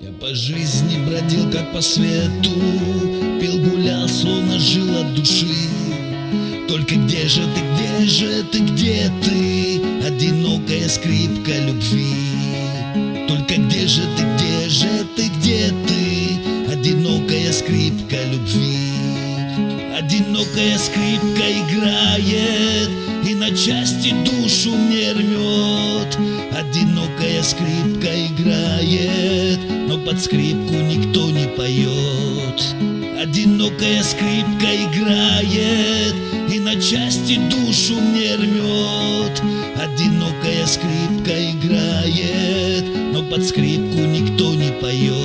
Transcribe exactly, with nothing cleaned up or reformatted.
Я по жизни бродил как по свету, пил, гулял, словно жил от души. Только где же ты, где же ты, где ты, одинокая скрипка любви? Только где же ты, где же ты, где ты, одинокая скрипка любви? Одинокая скрипка играет и на части душу мне рвет. Одинокая скрипка играет, но под скрипку никто не поет. Одинокая скрипка играет и на части душу мне рвет. Одинокая скрипка играет, но под скрипку никто не поет.